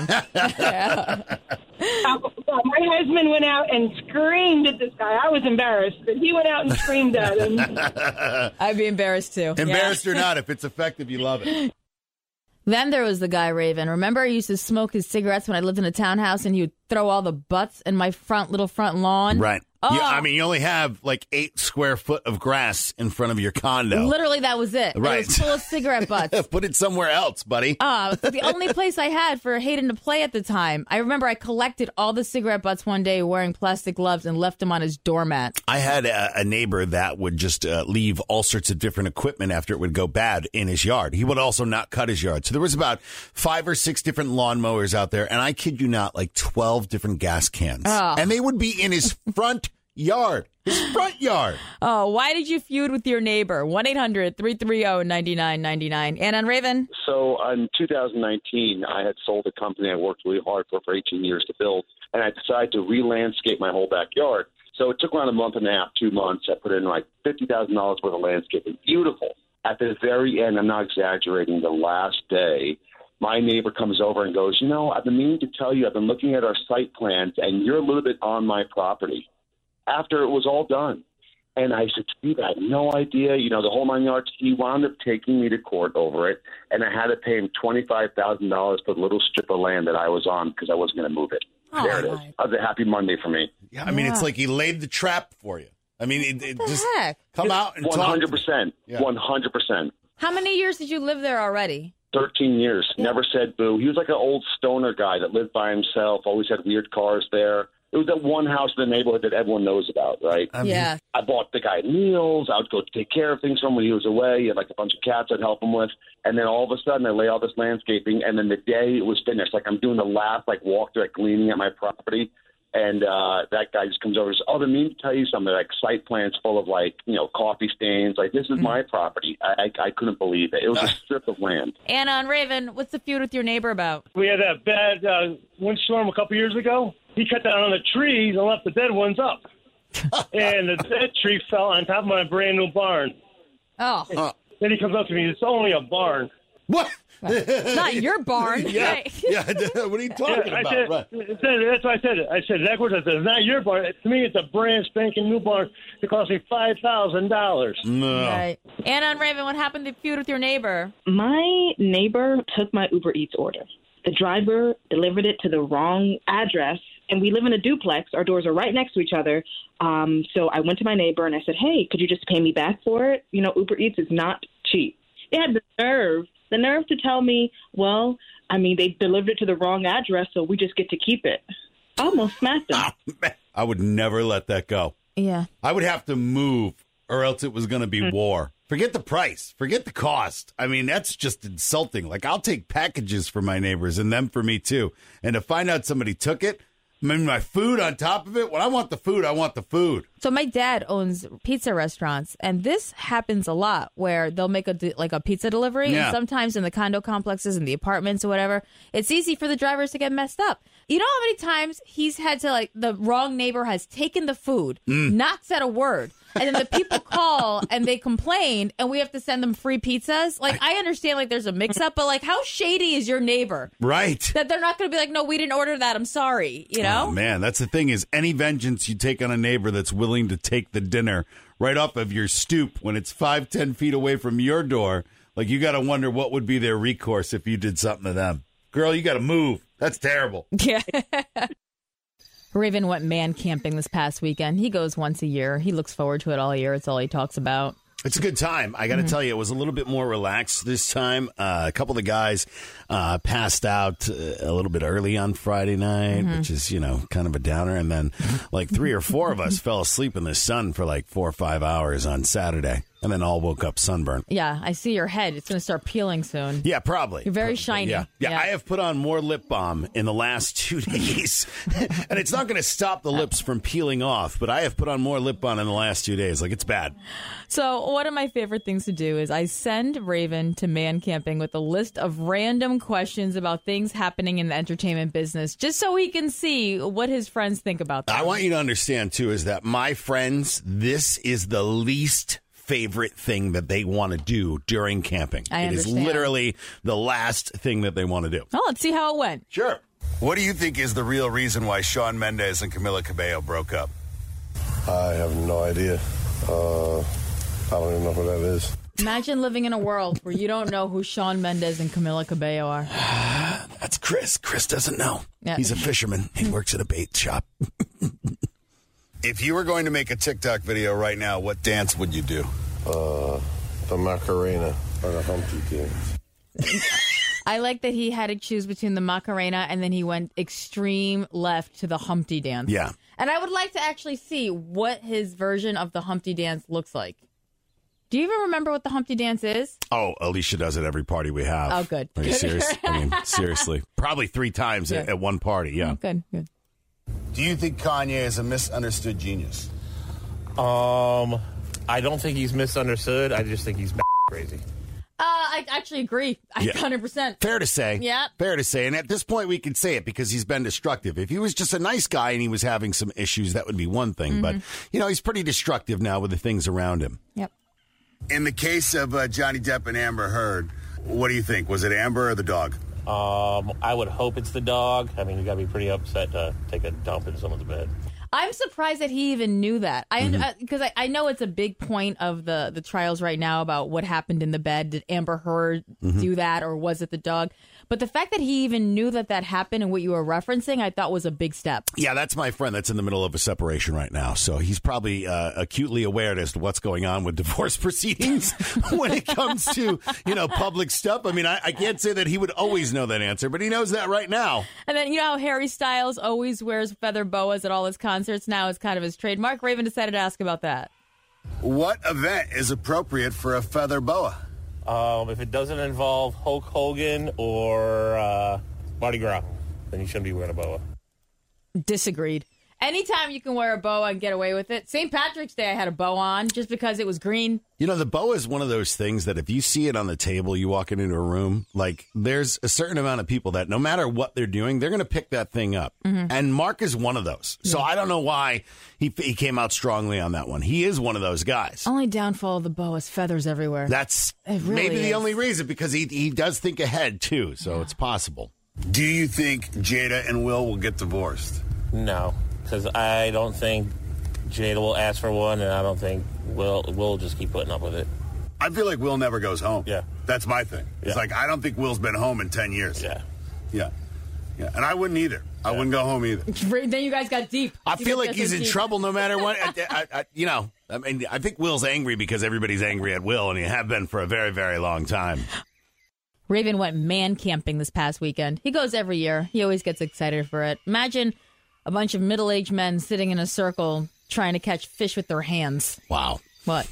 My husband went out and screamed at this guy. I was embarrassed, but he went out and screamed at him. I'd be embarrassed, too. Embarrassed or not, if it's effective, you love it. Then there was the guy, Raven. Remember, I used to smoke his cigarettes when I lived in a townhouse, and he would throw all the butts in my little front lawn? Right. Oh. You only have like 8 square foot of grass in front of your condo. Literally, that was it. Right. It was full of cigarette butts. Put it somewhere else, buddy. It's the only place I had for Hayden to play at the time. I remember I collected all the cigarette butts one day wearing plastic gloves and left them on his doormat. I had a neighbor that would just leave all sorts of different equipment after it would go bad in his yard. He would also not cut his yard. So there was about 5 or 6 different lawnmowers out there, and I kid you not, like 12 different gas cans. Oh. And they would be in his front yard. His front yard. Oh, why did you feud with your neighbor? 1-800-330-9999. Ann and Raven? So in 2019, I had sold a company I worked really hard for 18 years to build, and I decided to re-landscape my whole backyard. So it took around a month and a half, 2 months. I put in like $50,000 worth of landscaping. Beautiful. At the very end, I'm not exaggerating, the last day, my neighbor comes over and goes, I've been meaning to tell you, I've been looking at our site plans, and you're a little bit on my property. After it was all done. And I said, Steve, I had no idea, the whole 9 yards. He wound up taking me to court over it, and I had to pay him $25,000 for the little strip of land that I was on because I wasn't going to move it. There it is. That was a happy Monday for me. Yeah, I mean, it's like he laid the trap for you. I mean, it just heck? Come out and 100%. Yeah. 100%. How many years did you live there already? 13 years. Yeah. Never said boo. He was like an old stoner guy that lived by himself, always had weird cars there. It was that one house in the neighborhood that everyone knows about, right? Yeah. I bought the guy meals. I would go take care of things for him when he was away. He had like a bunch of cats I'd help him with. And then all of a sudden I lay all this landscaping. And then the day it was finished, like I'm doing the last walk through, gleaning at my property. And that guy just comes over and says, I've been meaning to tell you something, like site plans full of coffee stains. Like, this is my property. I couldn't believe it. It was a strip of land. Anna and Raven, what's the feud with your neighbor about? We had a bad windstorm a couple years ago. He cut down on the trees and left the dead ones up. And the dead tree fell on top of my brand new barn. Oh. Then he comes up to me, it's only a barn. What? It's not your barn. Yeah. Right. Yeah. What are you talking about? Right. That's what I said. I said it backwards. I said, it's not your barn. To me, it's a brand spanking new barn. It cost me $5,000. No. Right. Anna and Raven, what happened to the feud with your neighbor? My neighbor took my Uber Eats order. The driver delivered it to the wrong address, and we live in a duplex. Our doors are right next to each other. So I went to my neighbor, and I said, hey, could you just pay me back for it? You know, Uber Eats is not cheap. They had the nerve to tell me, well, I mean, they delivered it to the wrong address, so we just get to keep it. I almost smacked them. I would never let that go. Yeah. I would have to move, or else it was going to be war. Forget the price. Forget the cost. I mean, that's just insulting. Like, I'll take packages for my neighbors and them for me, too. And to find out somebody took it, I mean, my food on top of it, when I want the food, I want the food. So my dad owns pizza restaurants, and this happens a lot where they'll make a pizza delivery, Yeah. and sometimes in the condo complexes and the apartments or whatever, it's easy for the drivers to get messed up. You know how many times he's had to, like, the wrong neighbor has taken the food, not said a word, and then the people call and they complain, and we have to send them free pizzas? Like, I understand, like, there's a mix-up, but, like, how shady is your neighbor? Right. That they're not going to be like, no, we didn't order that, I'm sorry, you know? Oh, man, that's the thing is any vengeance you take on a neighbor that's willing to take the dinner right off of your stoop when it's 5-10 feet away from your door, like you got to wonder what would be their recourse if you did something to them. Girl, you got to move. That's terrible. Yeah. Raven went man camping this past weekend. He goes once a year. He looks forward to it all year. It's all he talks about. It's a good time. I got to tell you, it was a little bit more relaxed this time. A couple of the guys passed out a little bit early on Friday night, which is, you know, kind of a downer. And then like 3 or 4 of us fell asleep in the sun for like 4 or 5 hours on Saturday. And then all woke up sunburned. Yeah, I see your head. It's going to start peeling soon. Yeah, probably. You're very shiny. Yeah. I have put on more lip balm in the last 2 days. And it's not going to stop the lips from peeling off, but I have put on more lip balm in the last 2 days. Like, it's bad. So one of my favorite things to do is I send Raven to man camping with a list of random questions about things happening in the entertainment business, just so he can see what his friends think about them. I want you to understand, too, is that my friends, this is the least favorite thing that they want to do during camping. I It is understand. literally the last thing that they want to do. Well, let's see how it went. Sure. What do you think is the real reason why Shawn Mendes and Camila Cabello broke up? I have no idea. I don't even know who that is. Imagine living in a world where you don't know who Shawn Mendes and Camila Cabello are. That's Chris. Chris doesn't know. Yeah. He's a fisherman. He works at a bait shop. If you were going to make a TikTok video right now, what dance would you do? The Macarena or the Humpty dance. I like that he had to choose between the Macarena and then he went extreme left to the Humpty dance. Yeah. And I would like to actually see what his version of the Humpty dance looks like. Do you even remember what the Humpty dance is? Oh, Alicia does it every party we have. Oh, good. Are you serious? I mean, seriously. Probably 3 times Yeah. at one party, yeah. Good. Do you think Kanye is a misunderstood genius? I don't think he's misunderstood. I just think he's crazy. I actually agree. Yeah. 100%. Fair to say. Yeah. Fair to say. And at this point, we can say it because he's been destructive. If he was just a nice guy and he was having some issues, that would be one thing. But, you know, he's pretty destructive now with the things around him. Yep. In the case of Johnny Depp and Amber Heard, what do you think? Was it Amber or the dog? I would hope it's the dog. I mean, you got to be pretty upset to take a dump in someone's bed. I'm surprised that he even knew that. Because I know it's a big point of the trials right now about what happened in the bed. Did Amber Heard do that, or was it the dog? But the fact that he even knew that happened and what you were referencing, I thought was a big step. Yeah, that's my friend that's in the middle of a separation right now. So he's probably acutely aware as to what's going on with divorce proceedings when it comes to, you know, public stuff. I mean, I can't say that he would always know that answer, but he knows that right now. And then, you know how Harry Styles always wears feather boas at all his concerts? Now it's kind of his trademark. Raven decided to ask about that. What event is appropriate for a feather boa? If it doesn't involve Hulk Hogan or Mardi Gras, then you shouldn't be wearing a boa. Disagreed. Anytime you can wear a boa and get away with it. St. Patrick's Day, I had a boa on just because it was green. You know, the boa is one of those things that if you see it on the table, you walk into a room, like there's a certain amount of people that no matter what they're doing, they're going to pick that thing up. Mm-hmm. And Mark is one of those. So I don't know why he came out strongly on that one. He is one of those guys. Only downfall of the boa is feathers everywhere. That's really maybe the only reason, because he does think ahead, too. So it's possible. Do you think Jada and Will get divorced? No, because I don't think Jada will ask for one, and I don't think Will just keep putting up with it. I feel like Will never goes home. Yeah. That's my thing. It's like, I don't think Will's been home in 10 years. Yeah. Yeah. Yeah. And I wouldn't either. I wouldn't go home either. Then you guys got deep. I feel like he's in trouble no matter what. I think Will's angry because everybody's angry at Will, and he have been for a very, very long time. Raven went man camping this past weekend. He goes every year. He always gets excited for it. Imagine a bunch of middle-aged men sitting in a circle trying to catch fish with their hands. Wow. What?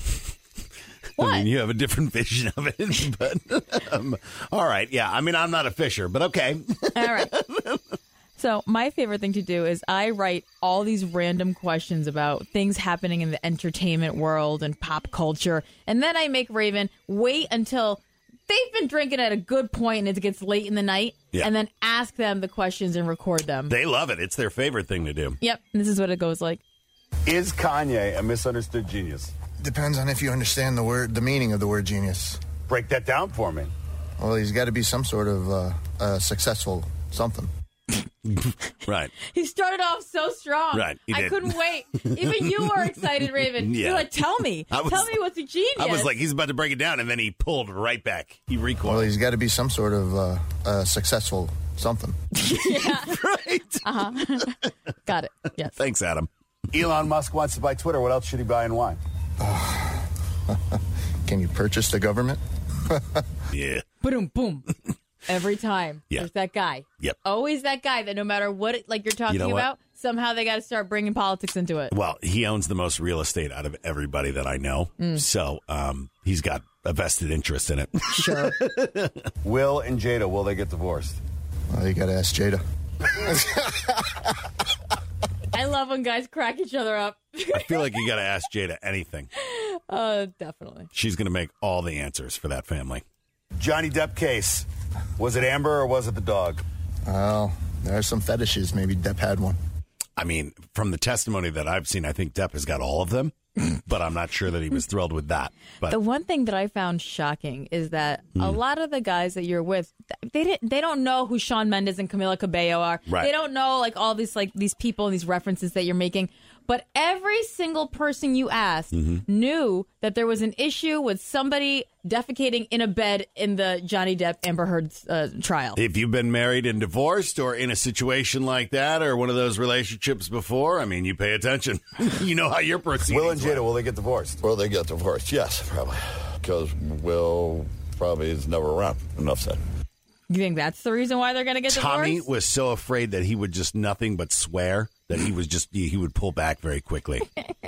I mean, you have a different vision of it. But all right. Yeah. I mean, I'm not a fisher, but okay. All right. So my favorite thing to do is I write all these random questions about things happening in the entertainment world and pop culture. And then I make Raven wait until they've been drinking at a good point and it gets late in the night, and then ask them the questions and record them. They love it. It's their favorite thing to do. Yep. And this is what it goes like. Is Kanye a misunderstood genius? Depends on if you understand the meaning of the word genius. Break that down for me. Well, he's got to be some sort of successful something. Right. He started off so strong. Right. I couldn't wait. Even you were excited, Raven. Yeah. You're like, tell me what's a genius. I was like, he's about to break it down, and then he pulled right back. He recoiled. Well, he's got to be some sort of successful something. Yeah. Right. Uh-huh. Got it. Yes. Thanks, Adam. Elon Musk wants to buy Twitter. What else should he buy and why? Can you purchase the government? Yeah. Boom, boom. Every time. Yeah. There's that guy. Yep. Always that guy that no matter what you're talking about, somehow they got to start bringing politics into it. Well, he owns the most real estate out of everybody that I know. So he's got a vested interest in it. Sure. Will and Jada, will they get divorced? Well, you got to ask Jada. I love when guys crack each other up. I feel like you got to ask Jada anything. Definitely. She's going to make all the answers for that family. Johnny Depp case. Was it Amber or was it the dog? Well, there are some fetishes. Maybe Depp had one. I mean, from the testimony that I've seen, I think Depp has got all of them, but I'm not sure that he was thrilled with that. But the one thing that I found shocking is that a lot of the guys that you're with, they don't know who Shawn Mendes and Camila Cabello are. Right. They don't know all these these people and these references that you're making. But every single person you asked knew that there was an issue with somebody defecating in a bed in the Johnny Depp Amber Heard trial. If you've been married and divorced or in a situation like that or one of those relationships before, I mean, you pay attention. You know how you're proceeding. Will and Jada, will they get divorced? Will they get divorced? Yes, probably. Because Will probably is never around. Enough said. You think that's the reason why they're going to get Tommy divorced? was so afraid that he would just nothing but swear that he would pull back very quickly.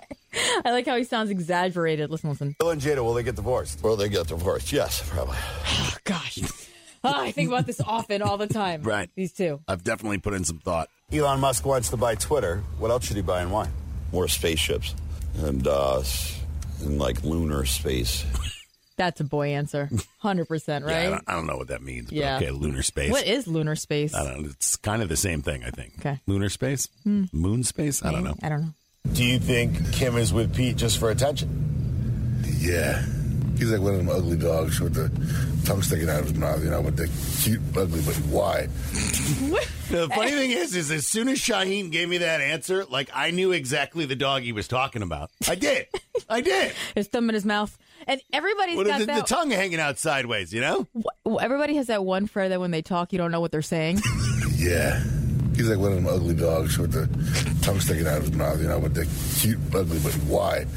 I like how he sounds exaggerated. Listen. Will and Jada, will they get divorced? Will they get divorced? Yes, probably. Oh, gosh. I think about this often, all the time. Right. These two. I've definitely put in some thought. Elon Musk wants to buy Twitter. What else should he buy and why? More spaceships and like lunar space. That's a boy answer. 100%, right? Yeah, I don't know what that means. But Yeah. Okay, lunar space. What is lunar space? I don't know. It's kind of the same thing, I think. Okay. Lunar space? Moon space? I don't know. I don't know. Do you think Kim is with Pete just for attention? Yeah. He's like one of them ugly dogs with the tongue sticking out of his mouth, with the cute, ugly, but why? The funny thing is as soon as Shaheen gave me that answer, I knew exactly the dog he was talking about. I did. His thumb in his mouth. And everybody's got the tongue hanging out sideways, Everybody has that one friend that when they talk, you don't know what they're saying. Yeah. He's like one of them ugly dogs with the tongue sticking out of his mouth, with the cute, ugly, but why?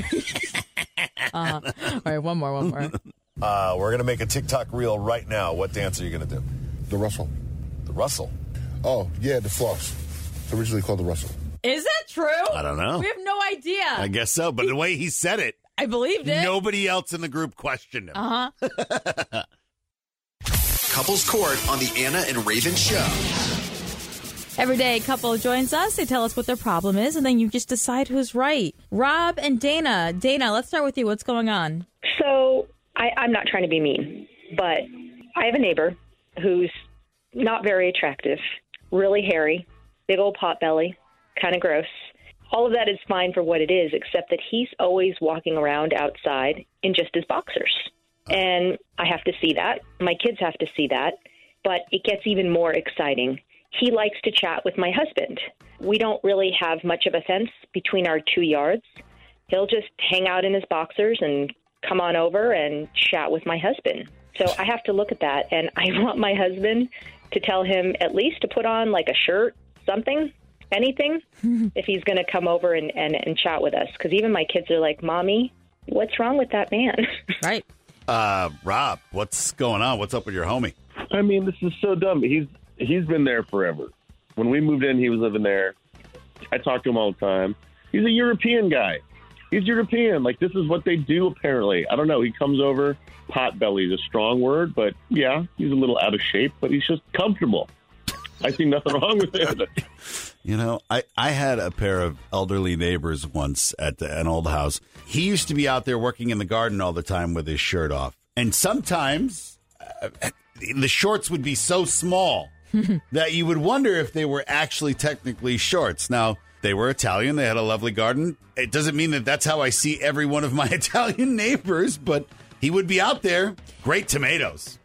All right, one more. We're going to make a TikTok reel right now. What dance are you going to do? The Russell. The Russell? Oh, yeah, the floss. Originally called the Russell. Is that true? I don't know. We have no idea. I guess so, but the way he said it, I believed it. Nobody else in the group questioned him. Couples Court on the Anna and Raven Show. Every day, a couple joins us. They tell us what their problem is, and then you just decide who's right. Rob and Dana. Dana, let's start with you. What's going on? So I'm not trying to be mean, but I have a neighbor who's not very attractive, really hairy, big old pot belly, kind of gross. All of that is fine for what it is, except that he's always walking around outside in just his boxers. And I have to see that. My kids have to see that. But it gets even more exciting. He likes to chat with my husband. We don't really have much of a fence between our 2 yards. He'll just hang out in his boxers and come on over and chat with my husband. So I have to look at that, and I want my husband to tell him at least to put on like a shirt, something, anything, if he's going to come over and chat with us. Because even my kids are like, Mommy, what's wrong with that man? Right. Rob, what's going on? What's up with your homie? I mean, this is so dumb. He's been there forever. When we moved in, he was living there. I talk to him all the time. He's a European guy. He's European. Like, this is what they do, apparently. I don't know. He comes over. Pot belly is a strong word, but yeah, he's a little out of shape, but he's just comfortable. I see nothing wrong with it. You know, I had a pair of elderly neighbors once at an old house. He used to be out there working in the garden all the time with his shirt off. And sometimes the shorts would be so small that you would wonder if they were actually technically shorts. Now, they were Italian. They had a lovely garden. It doesn't mean that that's how I see every one of my Italian neighbors, but he would be out there. Great tomatoes.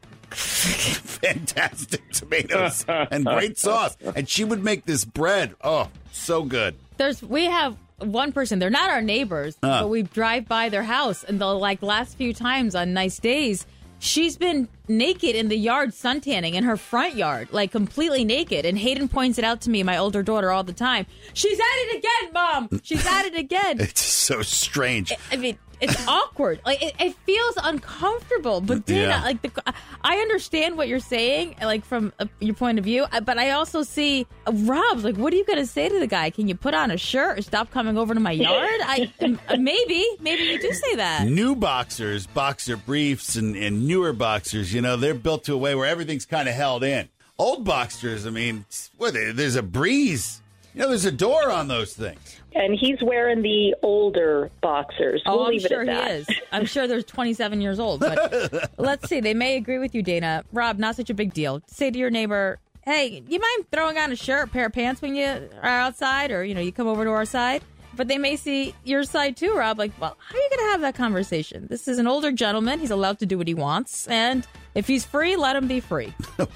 Fantastic tomatoes and great sauce. And she would make this bread. Oh, so good. We have one person. They're not our neighbors, but we drive by their house, and the last few times on nice days, she's been naked in the yard suntanning in her front yard, like completely naked. And Hayden points it out to me, my older daughter, all the time. She's at it again, Mom. She's at it again. It's so strange. I mean, it's awkward. Like it feels uncomfortable. But Dana, I understand what you're saying, like from your point of view. But I also see Rob's like, what are you going to say to the guy? Can you put on a shirt or stop coming over to my yard? Maybe you do say that. New boxers, boxer briefs, and newer boxers, you know, they're built to a way where everything's kind of held in. Old boxers, I mean, there's a breeze. You know, there's a door on those things. And he's wearing the older boxers. We'll leave I'm sure it at that. he is. I'm sure they're 27 years old. But let's see. They may agree with you, Dana. Rob, not such a big deal. Say to your neighbor, hey, you mind throwing on a shirt, pair of pants when you are outside, or, you come over to our side? But they may see your side too, Rob. Like, well, how are you going to have that conversation? This is an older gentleman. He's allowed to do what he wants. And if he's free, let him be free.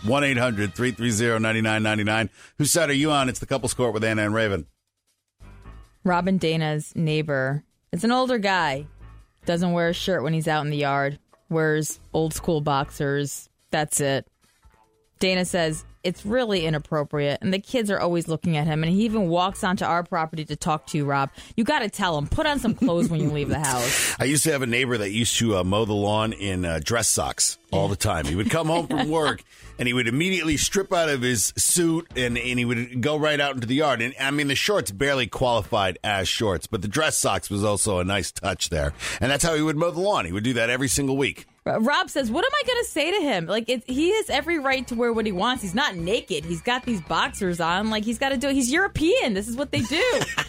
1-800-330-9999. Whose side are you on? It's the Couples Court with Anna and Raven. Rob and Dana's neighbor. It's an older guy. Doesn't wear a shirt when he's out in the yard. Wears old school boxers. That's it. Dana says it's really inappropriate, and the kids are always looking at him, and he even walks onto our property to talk to you, Rob. You got to tell him, put on some clothes when you leave the house. I used to have a neighbor that used to mow the lawn in dress socks all the time. He would come home from work, and he would immediately strip out of his suit, and he would go right out into the yard. And I mean, the shorts barely qualified as shorts, but the dress socks was also a nice touch there. And that's how he would mow the lawn. He would do that every single week. Rob says, what am I going to say to him? Like, he has every right to wear what he wants. He's not naked. He's got these boxers on. Like, he's got to do it. He's European. This is what they do.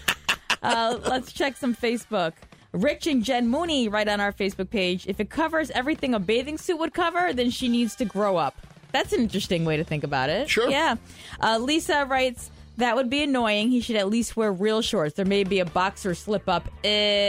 Let's check some Facebook. Rich and Jen Mooney write on our Facebook page, if it covers everything a bathing suit would cover, then she needs to grow up. That's an interesting way to think about it. Sure. Yeah. Lisa writes, that would be annoying. He should at least wear real shorts. There may be a boxer slip up. Ew.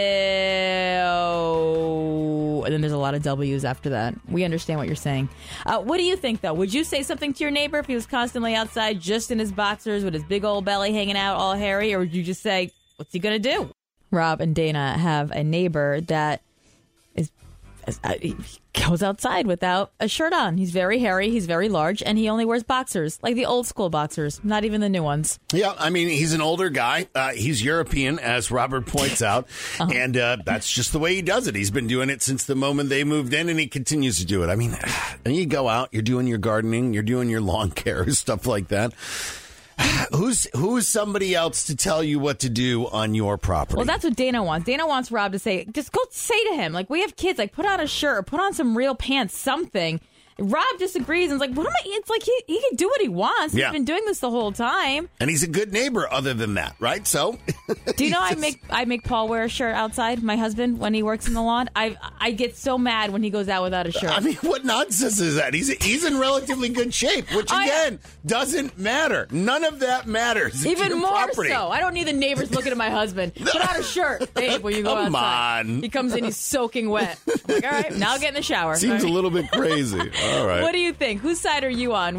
And then there's a lot of W's after that. We understand what you're saying. What do you think, though? Would you say something to your neighbor if he was constantly outside just in his boxers with his big old belly hanging out all hairy? Or would you just say, what's he going to do? Rob and Dana have a neighbor that he goes outside without a shirt on. He's very hairy, he's very large, and he only wears boxers, like the old school boxers, not even the new ones. Yeah, I mean, he's an older guy. He's European, as Robert points out, and that's just the way he does it. He's been doing it since the moment they moved in, and he continues to do it. I mean, and you go out, you're doing your gardening, you're doing your lawn care, stuff like that. Who's somebody else to tell you what to do on your property? Well, that's what Dana wants. Dana wants Rob to say, just go say to him, like, we have kids, like, put on a shirt or put on some real pants, something. Rob disagrees and is like, what am I? It's like he can do what he wants. Yeah. He's been doing this the whole time. And he's a good neighbor other than that, right? So do you know I make Paul wear a shirt outside, my husband, when he works in the lawn? I get so mad when he goes out without a shirt. I mean, what nonsense is that? He's in relatively good shape, which again doesn't matter. None of that matters. It's Even your more property. so. I don't need the neighbors looking at my husband. Put on a shirt, babe, when you go Come outside. on. He comes in, he's soaking wet. I'm like, all right, now get in the shower. Seems a little bit crazy. All right. What do you think? Whose side are you on?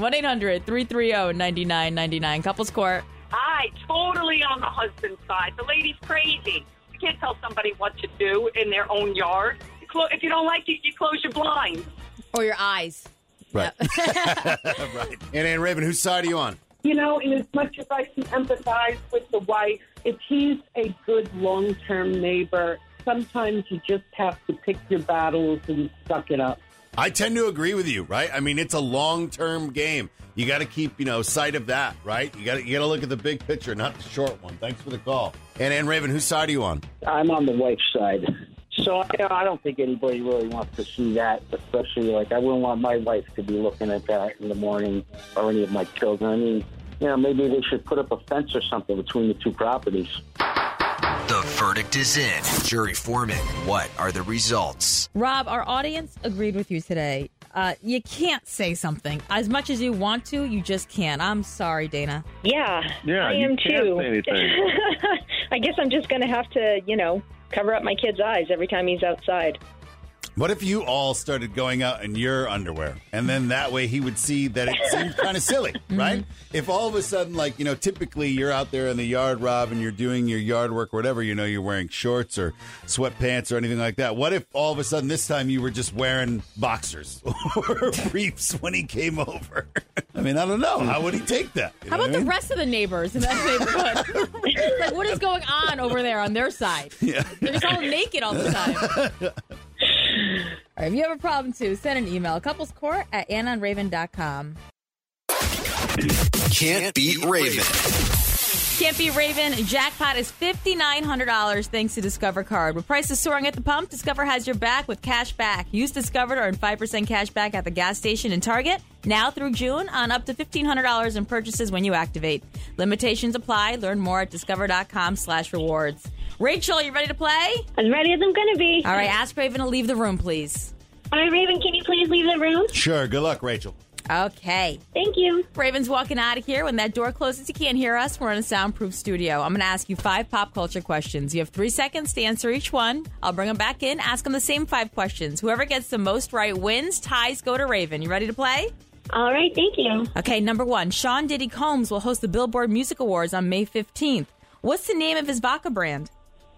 1-800-330-9999. Couples Court. I totally on the husband's side. The lady's crazy. You can't tell somebody what to do in their own yard. If you don't like it, you close your blinds. Or your eyes. Right. Right. And Raven, whose side are you on? You know, in as much as I can empathize with the wife, if he's a good long-term neighbor, sometimes you just have to pick your battles and suck it up. I tend to agree with you, right? I mean, it's a long-term game. You got to keep, sight of that, right? You got to look at the big picture, not the short one. Thanks for the call. And Raven, whose side are you on? I'm on the wife's side. So I don't think anybody really wants to see that, especially I wouldn't want my wife to be looking at that in the morning or any of my children. I mean, maybe they should put up a fence or something between the two properties. The verdict is in. Jury foreman, what are the results? Rob, our audience agreed with you today. You can't say something. As much as you want to, you just can't. I'm sorry, Dana. Yeah, I you am can't too. say anything. I guess I'm just going to have to, cover up my kid's eyes every time he's outside. What if you all started going out in your underwear, and then that way he would see that it seems kind of silly, right? If all of a sudden, typically you're out there in the yard, Rob, and you're doing your yard work or whatever, you're wearing shorts or sweatpants or anything like that. What if all of a sudden this time you were just wearing boxers or briefs when he came over? I mean, I don't know. How would he take that? How about the rest of the neighbors in that neighborhood? What is going on over there on their side? Yeah. They're just all naked all the time. All right, if you have a problem, too, send an email. couplescourt@AnnOnRaven.com. Can't beat Raven. Can't Beat Raven. Jackpot is $5,900 thanks to Discover Card. With prices soaring at the pump, Discover has your back with cash back. Use Discover to earn 5% cash back at the gas station and Target now through June on up to $1,500 in purchases when you activate. Limitations apply. Learn more at discover.com/rewards. Rachel, you ready to play? As ready as I'm going to be. All right, ask Raven to leave the room, please. All right, Raven, can you please leave the room? Sure. Good luck, Rachel. Okay. Thank you. Raven's walking out of here. When that door closes, you can't hear us. We're in a soundproof studio. I'm going to ask you 5 pop culture questions. You have 3 seconds to answer each one. I'll bring them back in, ask them the same 5 questions. Whoever gets the most right wins. Ties go to Raven. You ready to play? All right, thank you. Okay, number 1. Sean Diddy Combs will host the Billboard Music Awards on May 15th. What's the name of his vodka brand?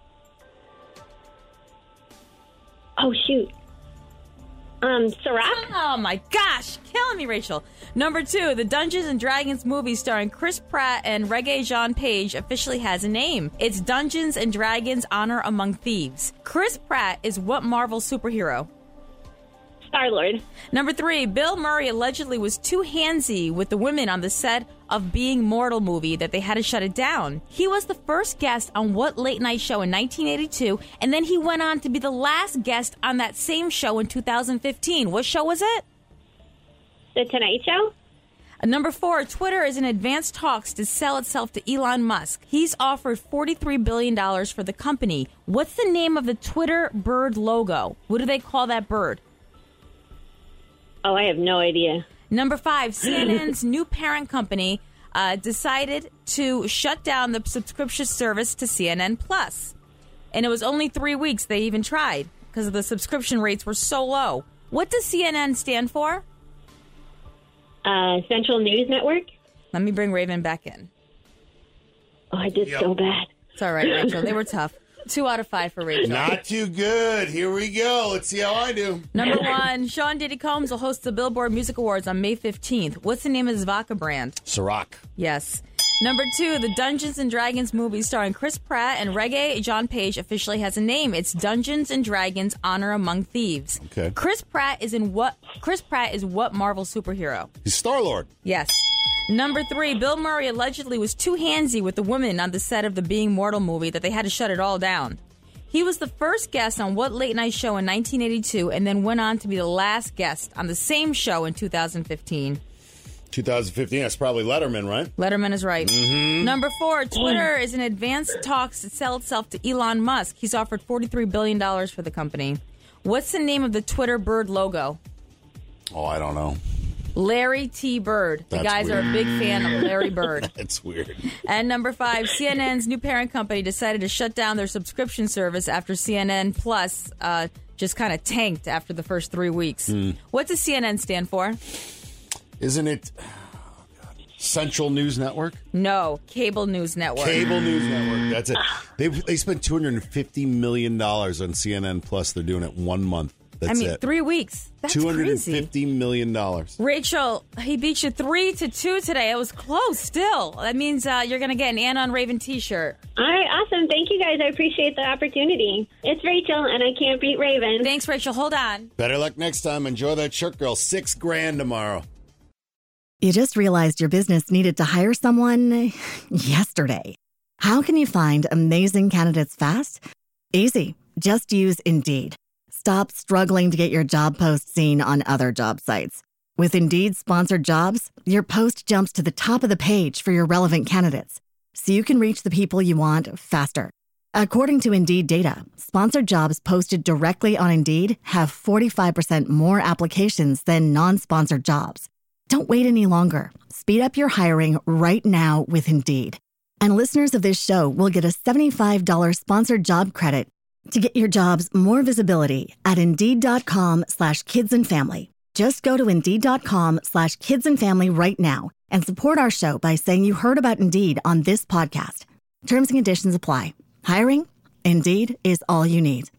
Oh, shoot. Ciroc? Oh, my gosh. Killing me, Rachel. Number 2, the Dungeons and Dragons movie starring Chris Pratt and Regé-Jean Page officially has a name. It's Dungeons and Dragons Honor Among Thieves. Chris Pratt is what Marvel superhero? Star-Lord. Number 3, Bill Murray allegedly was too handsy with the women on the set of Being Mortal movie that they had to shut it down. He was the first guest on what late night show in 1982, and then he went on to be the last guest on that same show in 2015. What show was it? The Tonight Show. Number 4, Twitter is in advanced talks to sell itself to Elon Musk. He's offered $43 billion for the company. What's the name of the Twitter bird logo? What do they call that bird? Oh, I have no idea. Number 5, CNN's new parent company decided to shut down the subscription service to CNN Plus. And it was only 3 weeks they even tried because the subscription rates were so low. What does CNN stand for? Central News Network. Let me bring Raven back in. Oh, I did so bad. It's all right, Rachel. They were tough. 2 out of 5 for Rachel. Not too good. Here we go. Let's see how I do. Number 1, Sean Diddy Combs will host the Billboard Music Awards on May 15th. What's the name of his vodka brand? Ciroc. Yes. Number 2, the Dungeons and Dragons movie starring Chris Pratt and Regé-Jean Page officially has a name. It's Dungeons and Dragons Honor Among Thieves. Okay. Chris Pratt is what Marvel superhero? He's Star-Lord. Yes. Number 3, Bill Murray allegedly was too handsy with the women on the set of the Being Mortal movie that they had to shut it all down. He was the first guest on What Late Night Show in 1982 and then went on to be the last guest on the same show in 2015. 2015, that's probably Letterman, right? Letterman is right. Mm-hmm. Number 4, Twitter is in advanced talks to sell itself to Elon Musk. He's offered $43 billion for the company. What's the name of the Twitter bird logo? Oh, I don't know. Larry T. Bird. The guys are a big fan of Larry Bird. That's weird. And number 5, CNN's new parent company decided to shut down their subscription service after CNN Plus just kind of tanked after the first 3 weeks. What does CNN stand for? Isn't it Central News Network? No, Cable News Network. Cable News Network. That's it. They spent $250 million on CNN Plus. They're doing it 1 month. That's it. 3 weeks. That's $250 million. Rachel, he beat you 3-2 today. It was close still. That means you're going to get an Anna on Raven t-shirt. All right, awesome. Thank you, guys. I appreciate the opportunity. It's Rachel, and I can't beat Raven. Thanks, Rachel. Hold on. Better luck next time. Enjoy that shirt, girl. $6,000 tomorrow. You just realized your business needed to hire someone yesterday. How can you find amazing candidates fast? Easy. Just use Indeed. Stop struggling to get your job post seen on other job sites. With Indeed sponsored jobs, your post jumps to the top of the page for your relevant candidates, so you can reach the people you want faster. According to Indeed data, sponsored jobs posted directly on Indeed have 45% more applications than non-sponsored jobs. Don't wait any longer. Speed up your hiring right now with Indeed. And listeners of this show will get a $75 sponsored job credit to get your jobs more visibility at Indeed.com/kidsandfamily. Just go to Indeed.com/kidsandfamily right now and support our show by saying you heard about Indeed on this podcast. Terms and conditions apply. Hiring? Indeed is all you need.